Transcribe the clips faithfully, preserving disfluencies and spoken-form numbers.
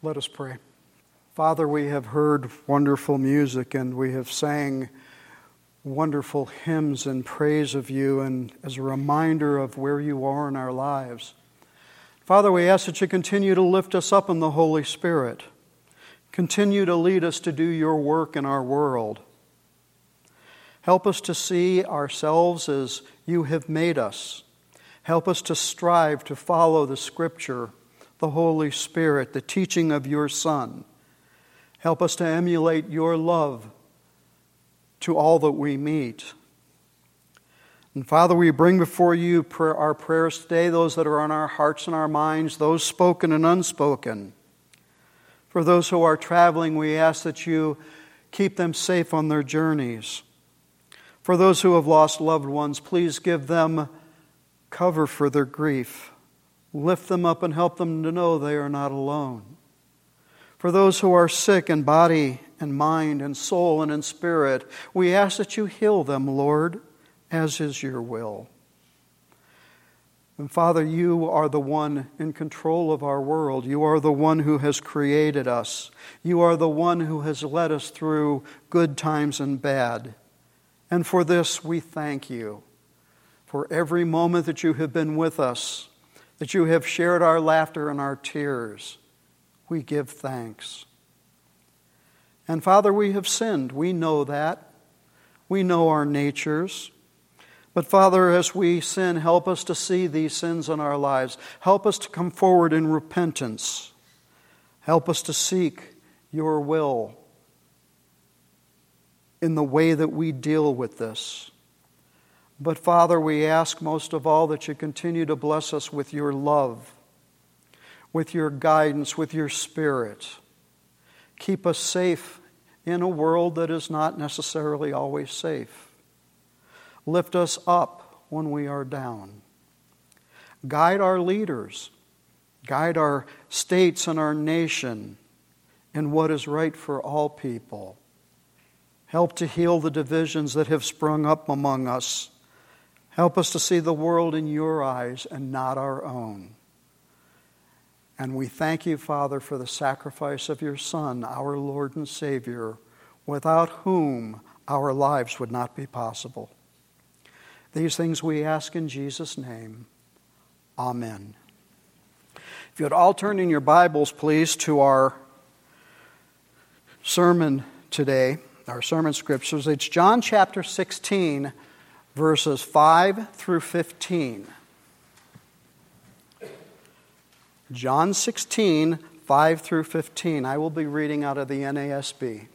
Let us pray. Father, we have heard wonderful music and we have sang wonderful hymns in praise of you and as a reminder of where you are in our lives. Father, we ask that you continue to lift us up in the Holy Spirit. Continue to lead us to do your work in our world. Help us to see ourselves as you have made us. Help us to strive to follow the Scripture, the Holy Spirit, the teaching of your Son. Help us to emulate your love to all that we meet. And Father, we bring before you our prayers today, those that are on our hearts and our minds, those spoken and unspoken. For those who are traveling, we ask that you keep them safe on their journeys. For those who have lost loved ones, please give them cover for their grief. Lift them up and help them to know they are not alone. For those who are sick in body and mind and soul and in spirit, we ask that you heal them, Lord, as is your will. And Father, you are the one in control of our world. You are the one who has created us. You are the one who has led us through good times and bad. And for this we thank you. For every moment that you have been with us, that you have shared our laughter and our tears, we give thanks. And Father, we have sinned. We know that. We know our natures. But Father, as we sin, help us to see these sins in our lives. Help us to come forward in repentance. Help us to seek your will in the way that we deal with this. But Father, we ask most of all that you continue to bless us with your love, with your guidance, with your Spirit. Keep us safe in a world that is not necessarily always safe. Lift us up when we are down. Guide our leaders. Guide our states and our nation in what is right for all people. Help to heal the divisions that have sprung up among us. Help us to see the world in your eyes and not our own. And we thank you, Father, for the sacrifice of your Son, our Lord and Savior, without whom our lives would not be possible. These things we ask in Jesus' name. Amen. If you would all turn in your Bibles, please, to our sermon today, our sermon scriptures. It's John chapter sixteen, verses five through fifteen. John sixteen, five through fifteen. I will be reading out of the N A S B.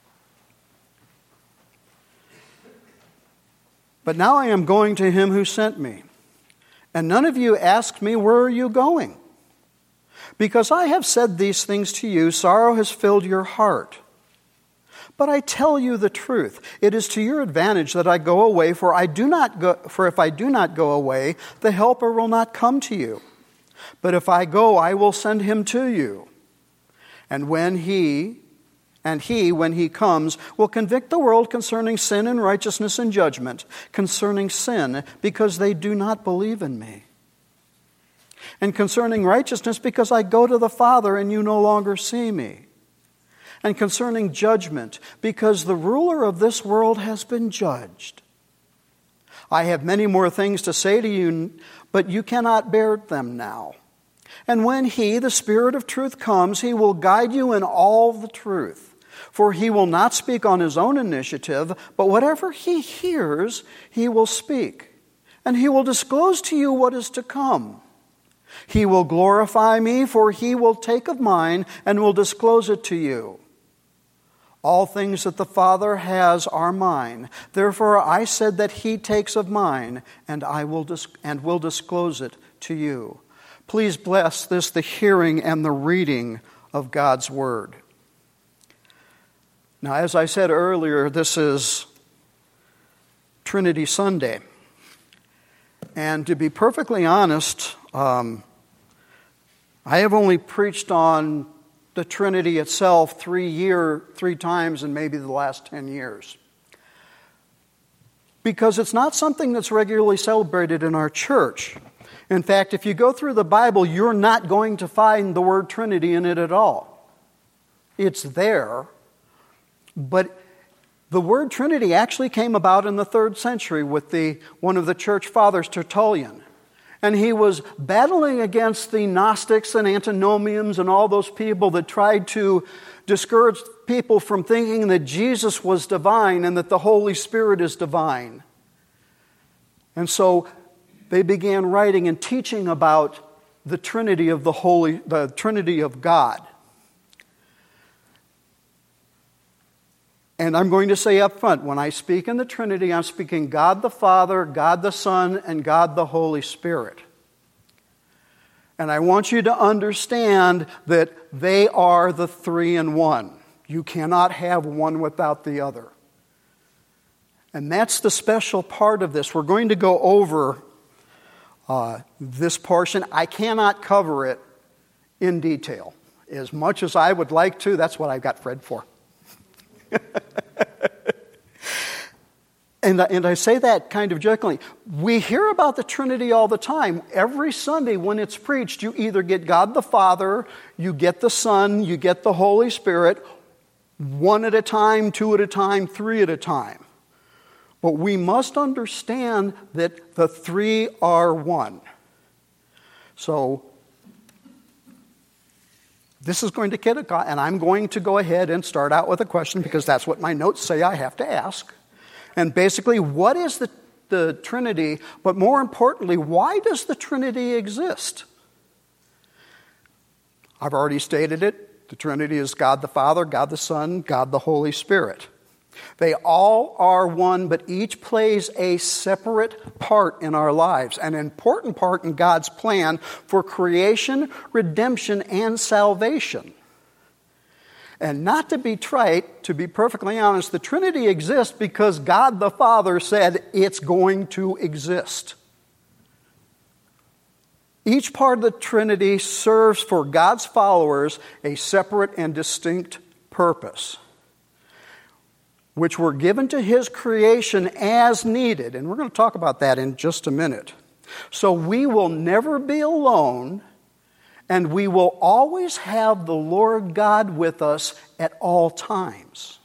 But now I am going to him who sent me, and none of you asked me, where are you going? Because I have said these things to you, sorrow has filled your heart. But I tell you the truth. It is to your advantage that I go away, for I do not go, for if I do not go away, the Helper will not come to you. But if I go, I will send him to you. And when he, and he, when he comes, will convict the world concerning sin and righteousness and judgment, concerning sin, because they do not believe in me. And concerning righteousness, because I go to the Father and you no longer see me. And concerning judgment, because the ruler of this world has been judged. I have many more things to say to you, but you cannot bear them now. And when he, the Spirit of truth, comes, he will guide you in all the truth. For he will not speak on his own initiative, but whatever he hears, he will speak. And he will disclose to you what is to come. He will glorify me, for he will take of mine and will disclose it to you. All things that the Father has are mine. Therefore I said that he takes of mine, and I will dis- and will disclose it to you. Please bless this, the hearing and the reading of God's Word. Now, as I said earlier, this is Trinity Sunday. And to be perfectly honest, um, I have only preached on the Trinity itself three year, three times in maybe the last ten years. Because it's not something that's regularly celebrated in our church. In fact, if you go through the Bible, you're not going to find the word Trinity in it at all. It's there, but the word Trinity actually came about in the third century with the one of the church fathers, Tertullian. And he was battling against the Gnostics and antinomians and all those people that tried to discourage people from thinking that Jesus was divine and that the Holy Spirit is divine. And so they began writing and teaching about the Trinity of the Holy, the Trinity of God. And I'm going to say up front, when I speak in the Trinity, I'm speaking God the Father, God the Son, and God the Holy Spirit. And I want you to understand that they are the three in one. You cannot have one without the other. And that's the special part of this. We're going to go over uh, this portion. I cannot cover it in detail. As much as I would like to, that's what I've got Fred for. and, and I say that kind of jokingly. We hear about the Trinity all the time. Every Sunday when it's preached, you either get God the Father, you get the Son, you get the Holy Spirit, one at a time, two at a time, three at a time. But we must understand that the three are one. So, this is going to get a, and I'm going to go ahead and start out with a question because that's what my notes say I have to ask. And basically, what is the, the Trinity? But more importantly, why does the Trinity exist? I've already stated it. The Trinity is God the Father, God the Son, God the Holy Spirit. They all are one, but each plays a separate part in our lives, an important part in God's plan for creation, redemption, and salvation. And not to be trite, to be perfectly honest, the Trinity exists because God the Father said it's going to exist. Each part of the Trinity serves for God's followers a separate and distinct purpose, which were given to His creation as needed. And we're going to talk about that in just a minute. So we will never be alone, and we will always have the Lord God with us at all times.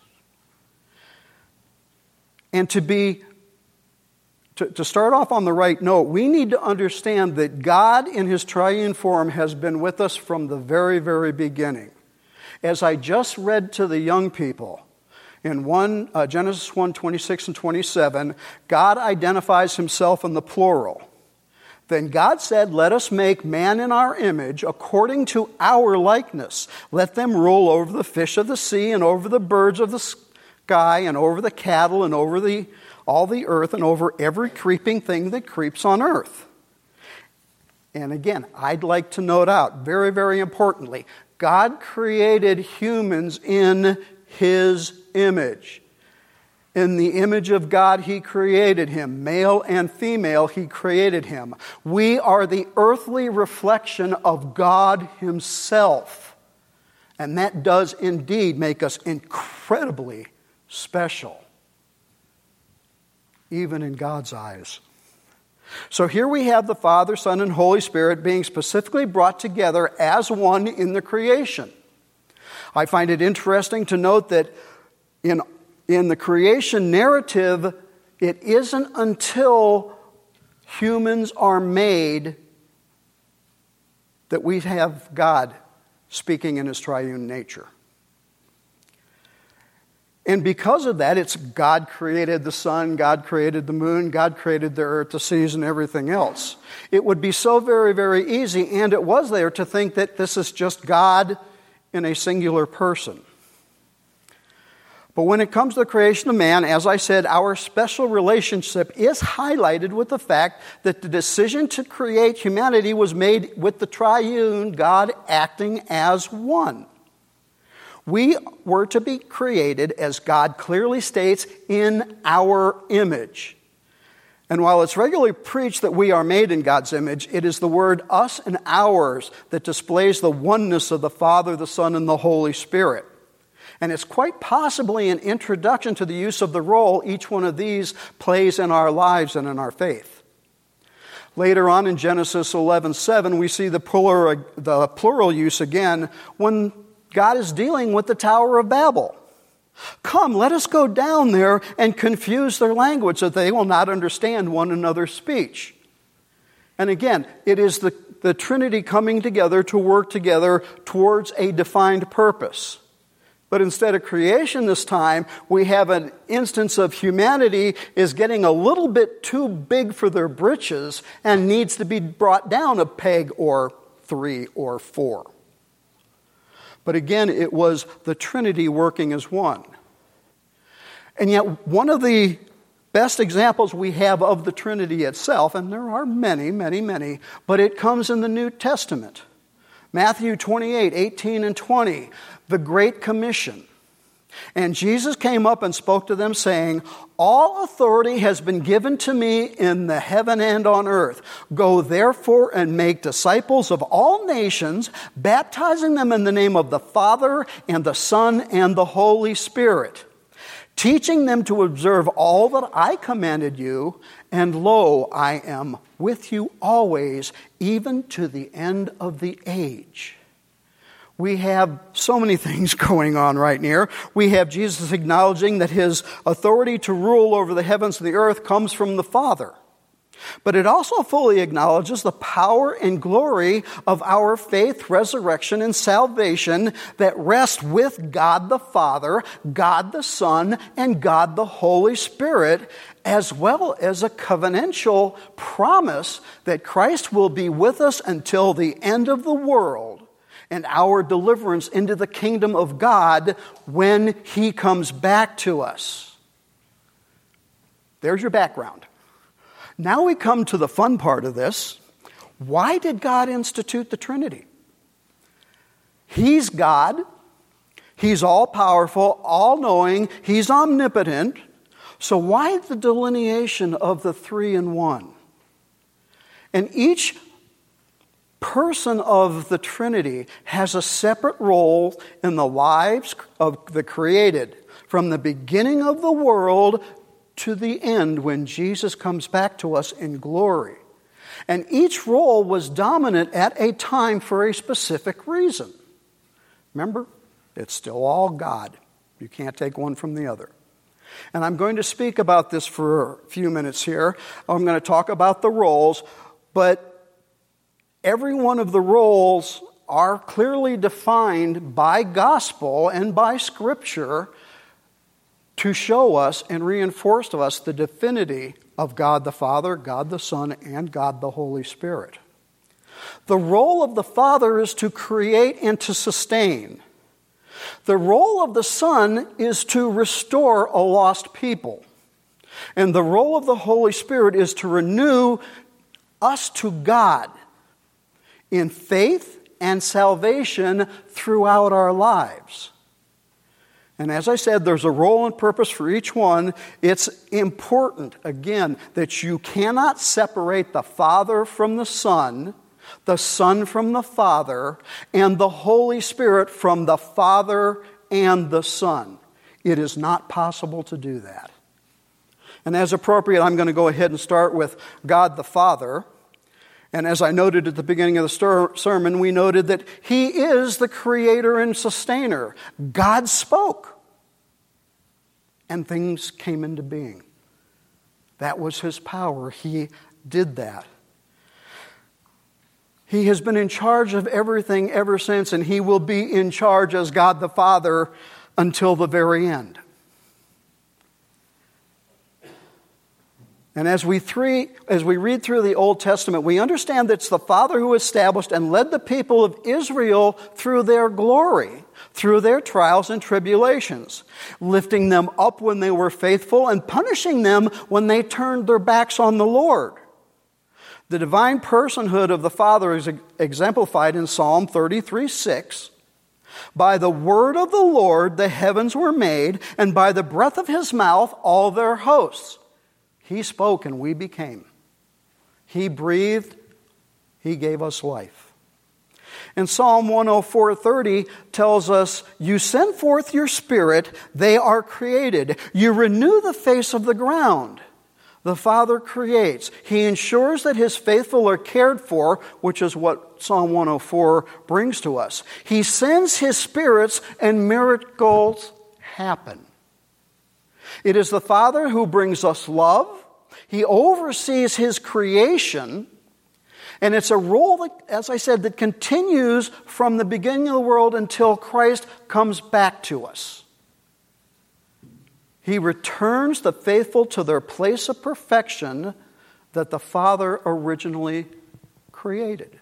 And to be, to, to start off on the right note, we need to understand that God in His triune form has been with us from the very, very beginning. As I just read to the young people, in one, uh, Genesis one, twenty-six and twenty-seven, God identifies Himself in the plural. Then God said, "Let us make man in our image, according to our likeness. Let them rule over the fish of the sea, and over the birds of the sky, and over the cattle, and over the, all the earth, and over every creeping thing that creeps on earth." And again, I'd like to note out, very, very importantly, God created humans in His image. In the image of God, He created him. Male and female, He created him. We are the earthly reflection of God Himself. And that does indeed make us incredibly special, even in God's eyes. So here we have the Father, Son, and Holy Spirit being specifically brought together as one in the creation. I find it interesting to note that in, in the creation narrative, it isn't until humans are made that we have God speaking in His triune nature. And because of that, it's God created the sun, God created the moon, God created the earth, the seas, and everything else. It would be so very, very easy, and it was there, to think that this is just God in a singular person. But when it comes to the creation of man, as I said, our special relationship is highlighted with the fact that the decision to create humanity was made with the triune God acting as one. We were to be created, as God clearly states, in our image. And while it's regularly preached that we are made in God's image, it is the word us and ours that displays the oneness of the Father, the Son, and the Holy Spirit. And it's quite possibly an introduction to the use of the role each one of these plays in our lives and in our faith. Later on in Genesis eleven seven, we see the plural, the plural use again when God is dealing with the Tower of Babel. Come, let us go down there and confuse their language so they will not understand one another's speech. And again, it is the, the Trinity coming together to work together towards a defined purpose. But instead of creation this time, we have an instance of humanity is getting a little bit too big for their britches and needs to be brought down a peg or three or four. But again, it was the Trinity working as one. And yet, one of the best examples we have of the Trinity itself, and there are many, many, many, but it comes in the New Testament. Matthew twenty-eight, eighteen and twenty, the Great Commission. And Jesus came up and spoke to them, saying, all authority has been given to me in the heaven and on earth. Go therefore and make disciples of all nations, baptizing them in the name of the Father and the Son and the Holy Spirit, teaching them to observe all that I commanded you, and lo, I am with you always, even to the end of the age. We have so many things going on right here. We have Jesus acknowledging that his authority to rule over the heavens and the earth comes from the Father. But it also fully acknowledges the power and glory of our faith, resurrection, and salvation that rest with God the Father, God the Son, and God the Holy Spirit, as well as a covenantal promise that Christ will be with us until the end of the world and our deliverance into the kingdom of God when he comes back to us. There's your background. Now we come to the fun part of this. Why did God institute the Trinity? He's God. He's all-powerful, all-knowing. He's omnipotent. So why the delineation of the three in one? And each person of the Trinity has a separate role in the lives of the created, from the beginning of the world to the end when Jesus comes back to us in glory. And each role was dominant at a time for a specific reason. Remember, it's still all God. You can't take one from the other. And I'm going to speak about this for a few minutes here. I'm going to talk about the roles, but every one of the roles are clearly defined by gospel and by Scripture to show us and reinforce to us the divinity of God the Father, God the Son, and God the Holy Spirit. The role of the Father is to create and to sustain. The role of the Son is to restore a lost people. And the role of the Holy Spirit is to renew us to God in faith and salvation throughout our lives. And as I said, there's a role and purpose for each one. It's important, again, that you cannot separate the Father from the Son, the Son from the Father, and the Holy Spirit from the Father and the Son. It is not possible to do that. And as appropriate, I'm going to go ahead and start with God the Father. And as I noted at the beginning of the sermon, we noted that He is the creator and sustainer. God spoke, and things came into being. That was His power. He did that. He has been in charge of everything ever since, and He will be in charge as God the Father until the very end. And as we three, as we read through the Old Testament, we understand that it's the Father who established and led the people of Israel through their glory, through their trials and tribulations, lifting them up when they were faithful and punishing them when they turned their backs on the Lord. The divine personhood of the Father is exemplified in Psalm thirty-three six. By the word of the Lord the heavens were made, and by the breath of His mouth all their hosts. He spoke and we became. He breathed. He gave us life. And Psalm one oh four thirty tells us, you send forth your Spirit, they are created. You renew the face of the ground. The Father creates. He ensures that His faithful are cared for, which is what Psalm one oh four brings to us. He sends His spirits and miracles happen. It is the Father who brings us love. He oversees His creation. And it's a role, that, as I said, that continues from the beginning of the world until Christ comes back to us. He returns the faithful to their place of perfection that the Father originally created.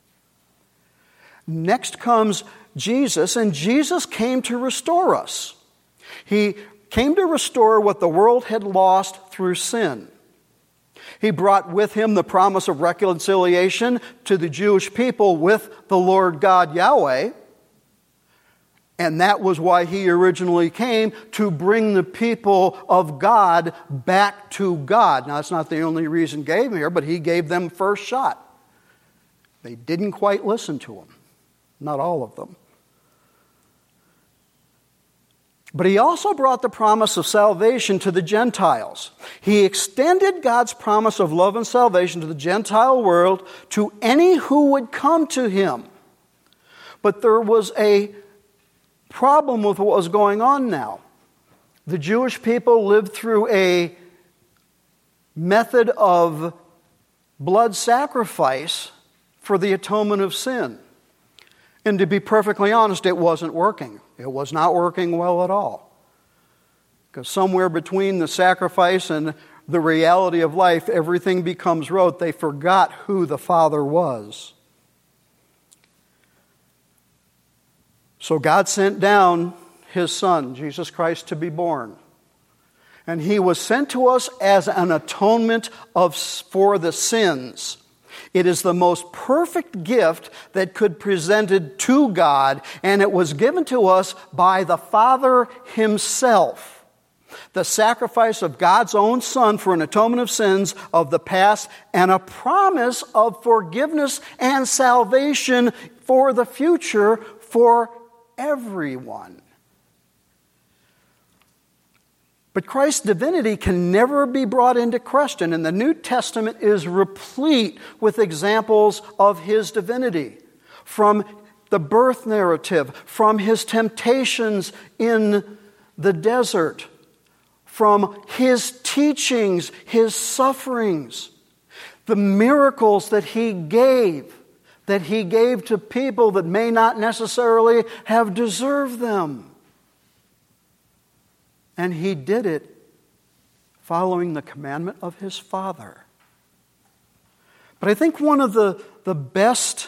Next comes Jesus, and Jesus came to restore us. He came to restore what the world had lost through sin. He brought with Him the promise of reconciliation to the Jewish people with the Lord God Yahweh. And that was why He originally came, to bring the people of God back to God. Now, that's not the only reason He gave here, but He gave them first shot. They didn't quite listen to Him. Not all of them. But He also brought the promise of salvation to the Gentiles. He extended God's promise of love and salvation to the Gentile world, to any who would come to Him. But there was a problem with what was going on now. The Jewish people lived through a method of blood sacrifice for the atonement of sin. And to be perfectly honest, it wasn't working. It was not working well at all. Because somewhere between the sacrifice and the reality of life, everything becomes rote. They forgot who the Father was. So God sent down His Son, Jesus Christ, to be born. And He was sent to us as an atonement of, for the sins. It is the most perfect gift that could be presented to God, and it was given to us by the Father Himself. The sacrifice of God's own Son for an atonement of sins of the past, and a promise of forgiveness and salvation for the future for everyone. But Christ's divinity can never be brought into question, and the New Testament is replete with examples of His divinity. From the birth narrative, from His temptations in the desert, from His teachings, His sufferings, the miracles that He gave, that He gave to people that may not necessarily have deserved them. And He did it following the commandment of His Father. But I think one of the, the best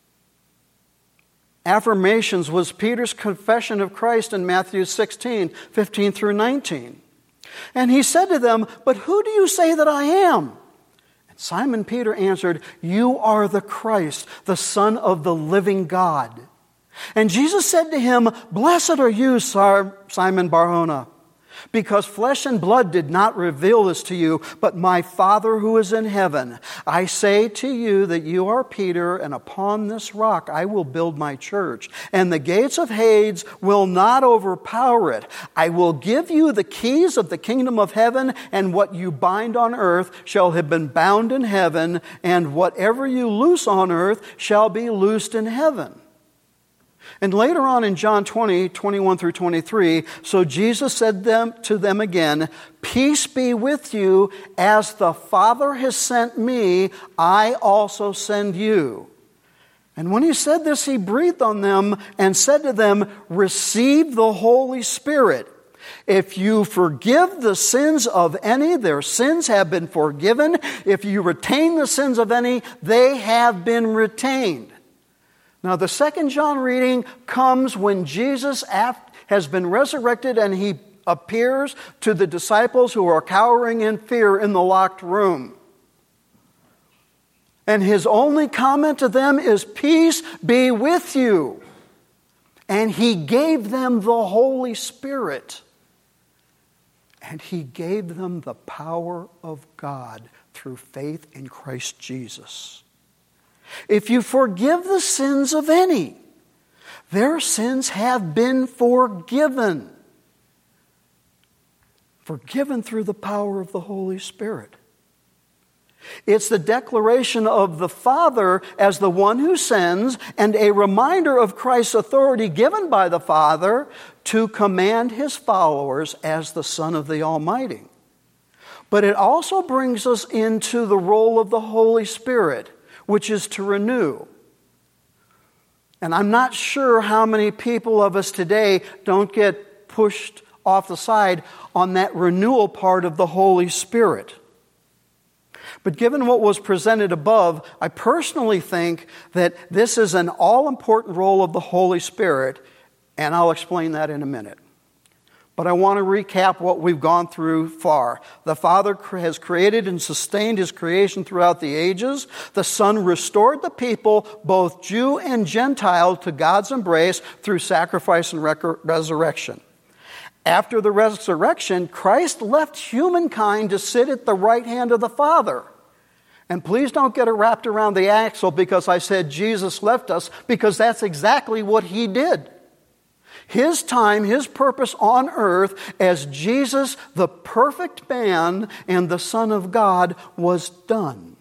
affirmations was Peter's confession of Christ in Matthew sixteen, fifteen through nineteen. And he said to them, "But who do you say that I am?" Simon Peter answered, "You are the Christ, the Son of the living God." And Jesus said to him, "Blessed are you, Simon Bar-Jonah, because flesh and blood did not reveal this to you, but my Father who is in heaven. I say to you that you are Peter, and upon this rock I will build my church, and the gates of Hades will not overpower it. I will give you the keys of the kingdom of heaven, and what you bind on earth shall have been bound in heaven, and whatever you loose on earth shall be loosed in heaven." And later on in John twenty, twenty-one through twenty-three, so Jesus said them to them again, "Peace be with you, as the Father has sent me, I also send you." And when He said this, He breathed on them and said to them, "Receive the Holy Spirit. If you forgive the sins of any, their sins have been forgiven. If you retain the sins of any, they have been retained." Now, the second John reading comes when Jesus has been resurrected and He appears to the disciples who are cowering in fear in the locked room. And His only comment to them is, "Peace be with you." And He gave them the Holy Spirit. And He gave them the power of God through faith in Christ Jesus. If you forgive the sins of any, their sins have been forgiven. Forgiven through the power of the Holy Spirit. It's the declaration of the Father as the one who sends, and a reminder of Christ's authority given by the Father to command his followers as the Son of the Almighty. But it also brings us into the role of the Holy Spirit, which is to renew. And I'm not sure how many people of us today don't get pushed off the side on that renewal part of the Holy Spirit. But given what was presented above, I personally think that this is an all-important role of the Holy Spirit, and I'll explain that in a minute. But I want to recap what we've gone through far. The Father has created and sustained his creation throughout the ages. The Son restored the people, both Jew and Gentile, to God's embrace through sacrifice and rec- resurrection. After the resurrection, Christ left humankind to sit at the right hand of the Father. And please don't get it wrapped around the axle because I said Jesus left us, because that's exactly what he did. His time, his purpose on earth as Jesus, the perfect man and the Son of God, was done.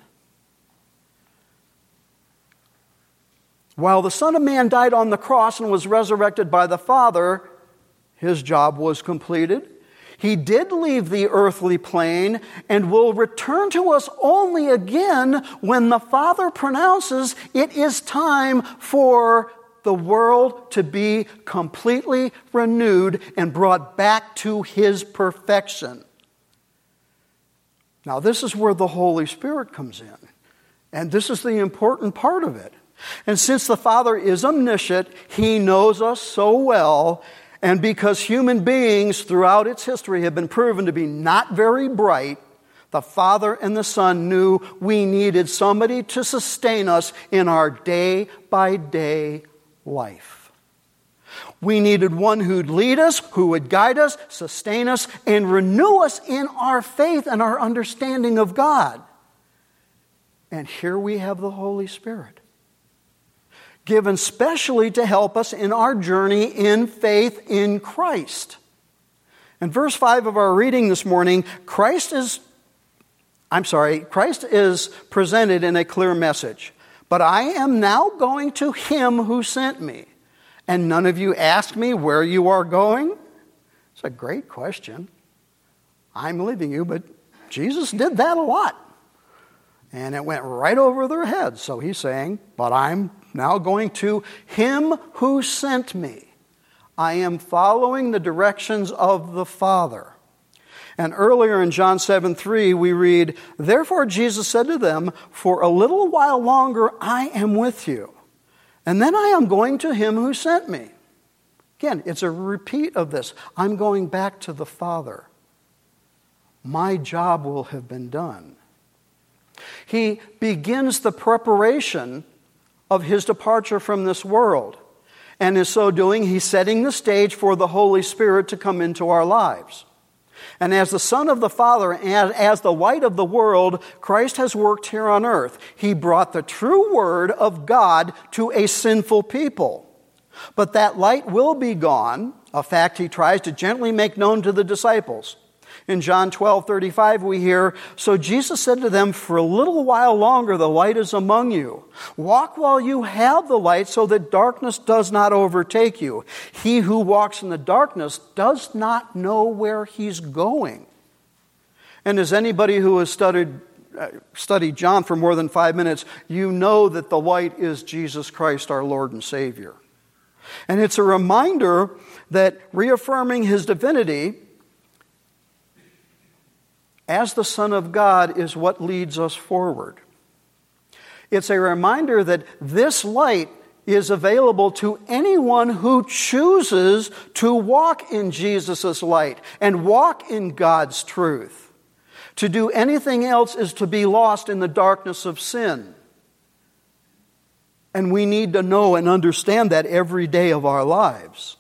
While the Son of Man died on the cross and was resurrected by the Father, his job was completed. He did leave the earthly plane and will return to us only again when the Father pronounces it is time for the world to be completely renewed and brought back to his perfection. Now, this is where the Holy Spirit comes in. And this is the important part of it. And since the Father is omniscient, he knows us so well. And because human beings throughout its history have been proven to be not very bright, the Father and the Son knew we needed somebody to sustain us in our day-by-day life. We needed one who'd lead us, who would guide us, sustain us, and renew us in our faith and our understanding of God. And here we have the Holy Spirit, given specially to help us in our journey in faith in Christ. In verse five of our reading this morning, Christ is, I'm sorry, Christ is presented in a clear message. But I am now going to him who sent me. And none of you ask me where you are going? It's a great question. I'm leaving you, but Jesus did that a lot. And it went right over their heads. So he's saying, but I'm now going to him who sent me. I am following the directions of the Father. And earlier in John seven three, we read, therefore Jesus said to them, for a little while longer I am with you, and then I am going to him who sent me. Again, it's a repeat of this. I'm going back to the Father. My job will have been done. He begins the preparation of his departure from this world. And in so doing, he's setting the stage for the Holy Spirit to come into our lives. And as the Son of the Father, and as the light of the world, Christ has worked here on earth. He brought the true word of God to a sinful people. But that light will be gone, a fact he tries to gently make known to the disciples. In John twelve thirty-five, we hear, so Jesus said to them, for a little while longer the light is among you. Walk while you have the light so that darkness does not overtake you. He who walks in the darkness does not know where he's going. And as anybody who has studied, uh, studied John for more than five minutes, you know that the light is Jesus Christ, our Lord and Savior. And it's a reminder that reaffirming his divinity as the Son of God is what leads us forward. It's a reminder that this light is available to anyone who chooses to walk in Jesus' light and walk in God's truth. To do anything else is to be lost in the darkness of sin. And we need to know and understand that every day of our lives.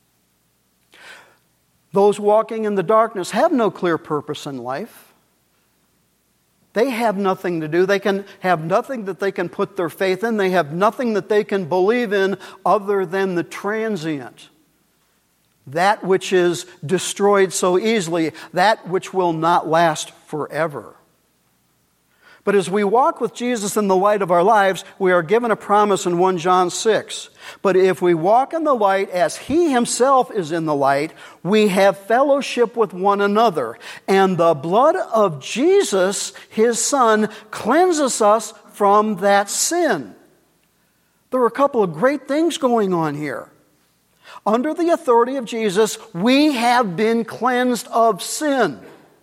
Those walking in the darkness have no clear purpose in life. They have nothing to do. They can have nothing that they can put their faith in. They have nothing that they can believe in other than the transient. That which is destroyed so easily. That which will not last forever. But as we walk with Jesus in the light of our lives, we are given a promise in First John six. But if we walk in the light as He Himself is in the light, we have fellowship with one another. And the blood of Jesus, His Son, cleanses us from that sin. There are a couple of great things going on here. Under the authority of Jesus, we have been cleansed of sin.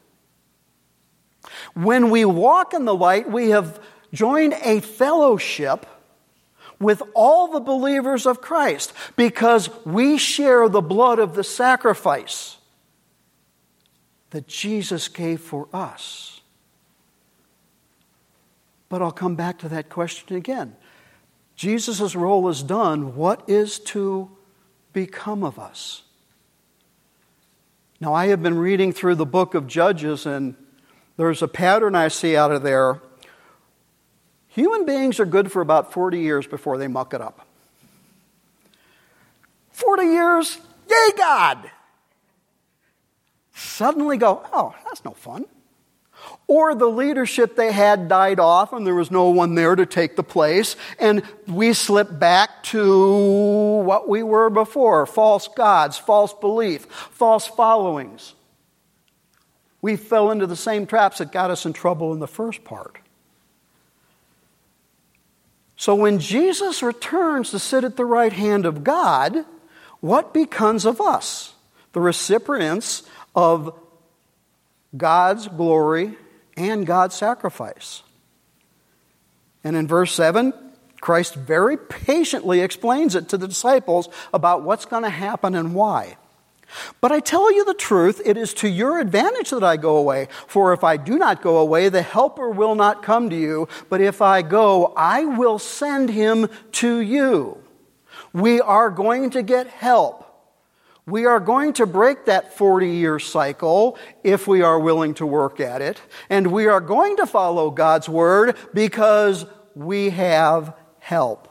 When we walk in the light, we have joined a fellowship with all the believers of Christ because we share the blood of the sacrifice that Jesus gave for us. But I'll come back to that question again. Jesus' role is done. What is to become of us? Now, I have been reading through the book of Judges, and there's a pattern I see out of there. Human beings are good for about forty years before they muck it up. forty years, yay God! Suddenly go, oh, that's no fun. Or the leadership they had died off and there was no one there to take the place, and we slip back to what we were before: false gods, false belief, false followings. We fell into the same traps that got us in trouble in the first part. So when Jesus returns to sit at the right hand of God, what becomes of us? The recipients of God's glory and God's sacrifice. And in verse seven, Christ very patiently explains it to the disciples about what's going to happen and why. But I tell you the truth, it is to your advantage that I go away. For if I do not go away, the Helper will not come to you. But if I go, I will send him to you. We are going to get help. We are going to break that forty-year cycle if we are willing to work at it. And we are going to follow God's word because we have help.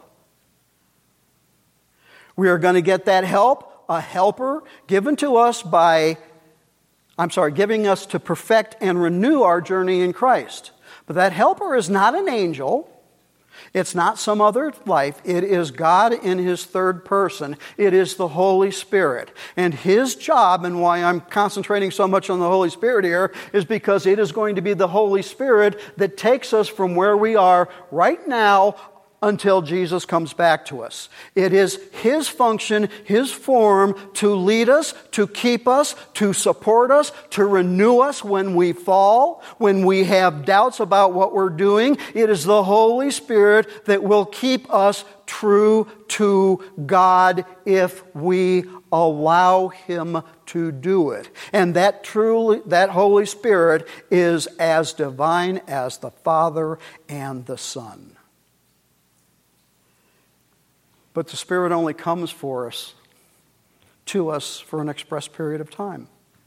We are going to get that help. A helper given to us by, I'm sorry, giving us to perfect and renew our journey in Christ. But that helper is not an angel. It's not some other life. It is God in His third person. It is the Holy Spirit. And His job, and why I'm concentrating so much on the Holy Spirit here, is because it is going to be the Holy Spirit that takes us from where we are right now until Jesus comes back to us. It is His function, His form to lead us, to keep us, to support us, to renew us when we fall, when we have doubts about what we're doing. It is the Holy Spirit that will keep us true to God if we allow Him to do it. And that truly, that Holy Spirit is as divine as the Father and the Son. But the Spirit only comes for us, to us, for an express period of time.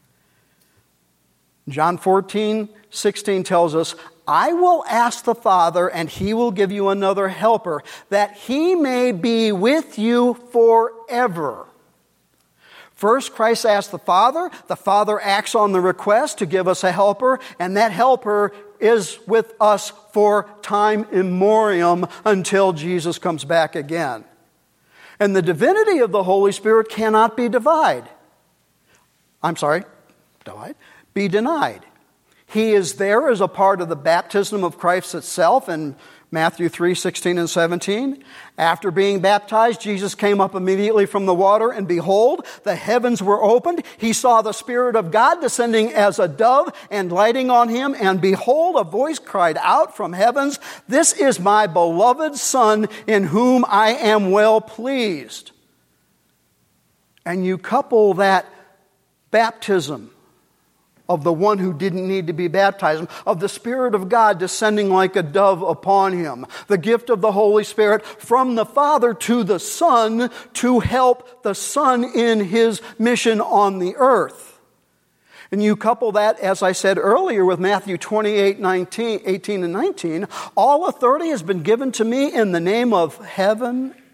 John fourteen sixteen tells us, I will ask the Father, and He will give you another helper, that He may be with you forever. First, Christ asked the Father. The Father acts on the request to give us a helper, and that helper is with us for time immemorial until Jesus comes back again. And the divinity of the Holy Spirit cannot be divided. I'm sorry, divide, be denied. He is there as a part of the baptism of Christ itself in Matthew three sixteen and seventeen. After being baptized, Jesus came up immediately from the water, and behold, the heavens were opened. He saw the Spirit of God descending as a dove and lighting on Him. And behold, a voice cried out from heavens, This is my beloved Son, in whom I am well pleased. And you couple that baptism of the one who didn't need to be baptized, of the Spirit of God descending like a dove upon Him, the gift of the Holy Spirit from the Father to the Son to help the Son in His mission on the earth. And you couple that, as I said earlier, with Matthew twenty-eight, nineteen, eighteen and nineteen, all authority has been given to me in the name of heaven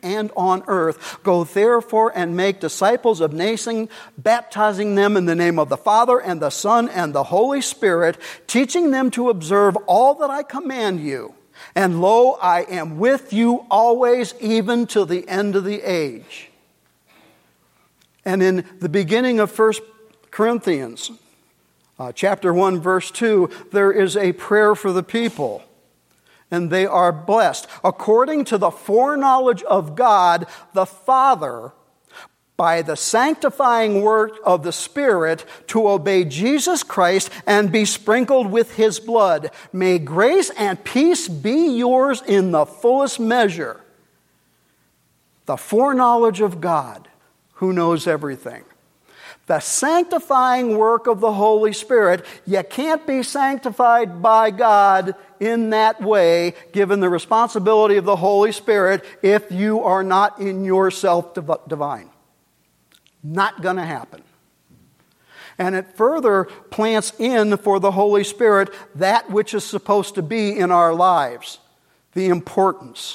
and on earth. Go therefore and make disciples of nations, baptizing them in the name of the Father and the Son and the Holy Spirit, teaching them to observe all that I command you. And lo, I am with you always, even to the end of the age. And in the beginning of First Corinthians, uh, chapter one, verse two, there is a prayer for the people. And they are blessed according to the foreknowledge of God the Father, by the sanctifying work of the Spirit, to obey Jesus Christ and be sprinkled with His blood. May grace and peace be yours in the fullest measure. The foreknowledge of God, who knows everything. The sanctifying work of the Holy Spirit. You can't be sanctified by God in that way, given the responsibility of the Holy Spirit, if you are not in yourself divine. Not going to happen. And it further plants in for the Holy Spirit that which is supposed to be in our lives, the importance.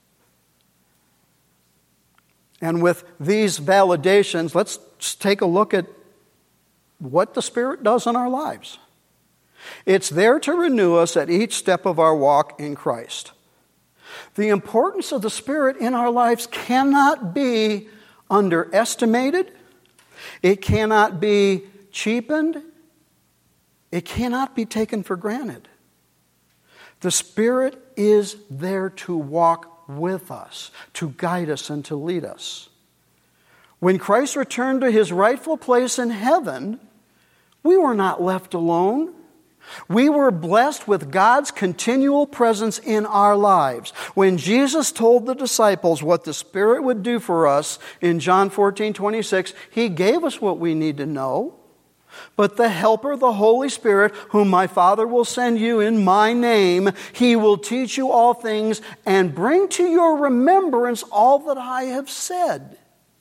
And with these validations, let's take a look at what the Spirit does in our lives. It's there to renew us at each step of our walk in Christ. The importance of the Spirit in our lives cannot be underestimated. It cannot be cheapened. It cannot be taken for granted. The Spirit is there to walk with us, to guide us and to lead us. When Christ returned to His rightful place in heaven, we were not left alone. We were blessed with God's continual presence in our lives. When Jesus told the disciples what the Spirit would do for us in John fourteen twenty-six, He gave us what we need to know. But the Helper, the Holy Spirit, whom my Father will send you in my name, He will teach you all things and bring to your remembrance all that I have said.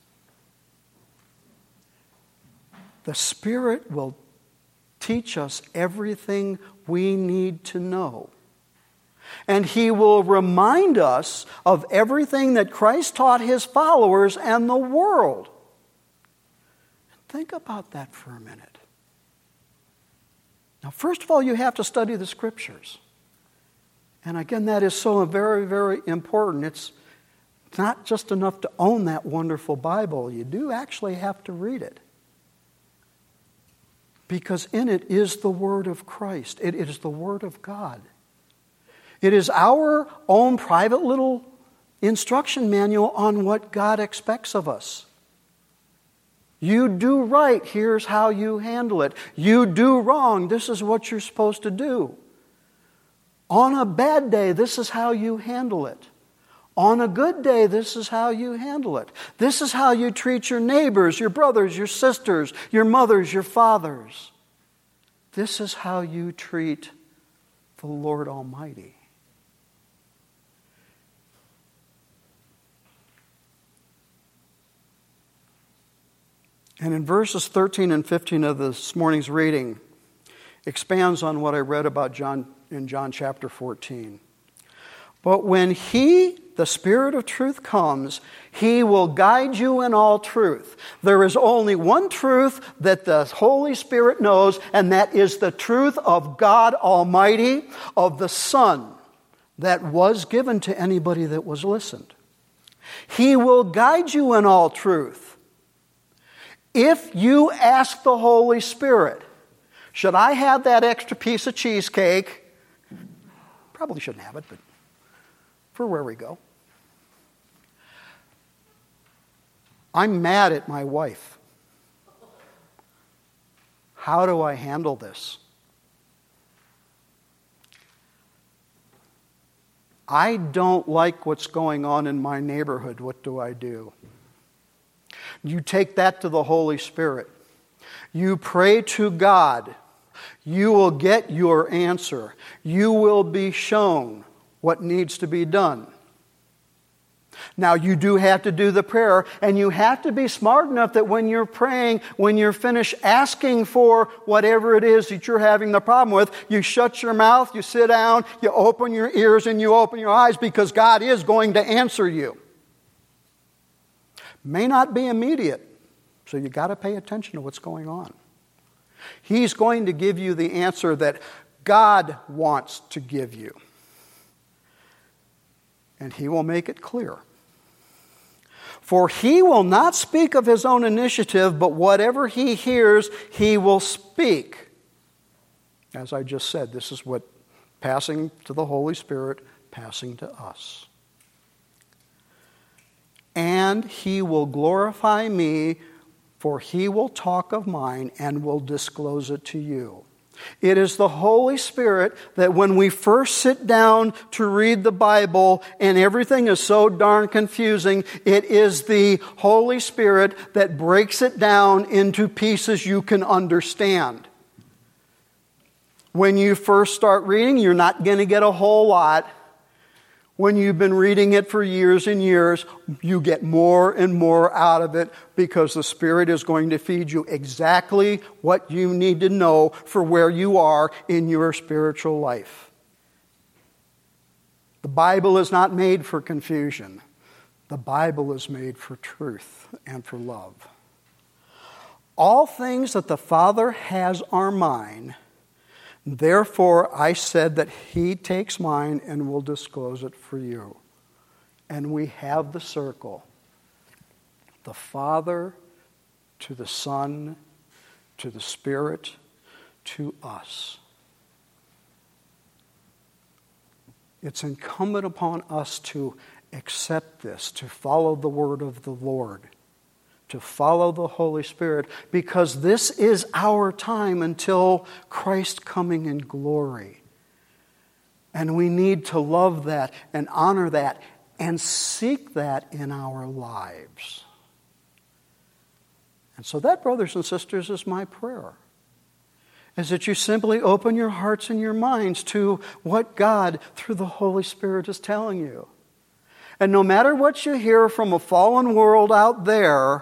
The Spirit will teach us everything we need to know. And He will remind us of everything that Christ taught His followers and the world. Think about that for a minute. Now, first of all, you have to study the Scriptures. And again, that is so very, very important. It's not just enough to own that wonderful Bible. You do actually have to read it. Because in it is the Word of Christ. It is the Word of God. It is our own private little instruction manual on what God expects of us. You do right, here's how you handle it. You do wrong, this is what you're supposed to do. On a bad day, this is how you handle it. On a good day, this is how you handle it. This is how you treat your neighbors, your brothers, your sisters, your mothers, your fathers. This is how you treat the Lord Almighty. And in verses thirteen and fifteen of this morning's reading, expands on what I read about John in John chapter fourteen. But when He, the Spirit of truth, comes, He will guide you in all truth. There is only one truth that the Holy Spirit knows, and that is the truth of God Almighty, of the Son that was given to anybody that was listened. He will guide you in all truth. If you ask the Holy Spirit, should I have that extra piece of cheesecake? Probably shouldn't have it, but for where we go. I'm mad at my wife. How do I handle this? I don't like what's going on in my neighborhood. What do I do? You take that to the Holy Spirit. You pray to God. You will get your answer. You will be shown what needs to be done. Now, you do have to do the prayer, and you have to be smart enough that when you're praying, when you're finished asking for whatever it is that you're having the problem with, you shut your mouth, you sit down, you open your ears, and you open your eyes, because God is going to answer you. May not be immediate, so you got to pay attention to what's going on. He's going to give you the answer that God wants to give you. And He will make it clear. For He will not speak of His own initiative, but whatever He hears, He will speak. As I just said, this is what passing to the Holy Spirit, passing to us. And He will glorify me, for He will talk of mine and will disclose it to you. It is the Holy Spirit that when we first sit down to read the Bible and everything is so darn confusing, it is the Holy Spirit that breaks it down into pieces you can understand. When you first start reading, you're not going to get a whole lot. When you've been reading it for years and years, you get more and more out of it because the Spirit is going to feed you exactly what you need to know for where you are in your spiritual life. The Bible is not made for confusion. The Bible is made for truth and for love. All things that the Father has are mine. Therefore, I said that He takes mine and will disclose it for you. And we have the circle. The Father to the Son, to the Spirit, to us. It's incumbent upon us to accept this, to follow the word of the Lord, to follow the Holy Spirit, because this is our time until Christ coming in glory. And we need to love that and honor that and seek that in our lives. And so that, brothers and sisters, is my prayer. Is that you simply open your hearts and your minds to what God, through the Holy Spirit, is telling you. And no matter what you hear from a fallen world out there,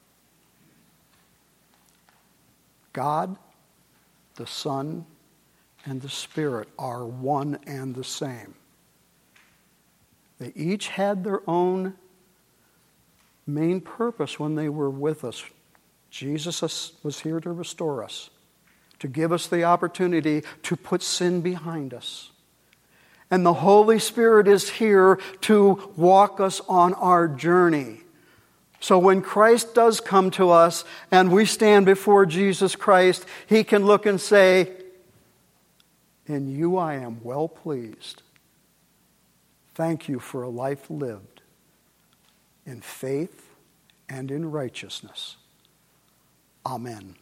God, the Son, and the Spirit are one and the same. They each had their own main purpose when they were with us. Jesus was here to restore us, to give us the opportunity to put sin behind us. And the Holy Spirit is here to walk us on our journey. So when Christ does come to us and we stand before Jesus Christ, He can look and say, "In you I am well pleased. Thank you for a life lived in faith and in righteousness. Amen."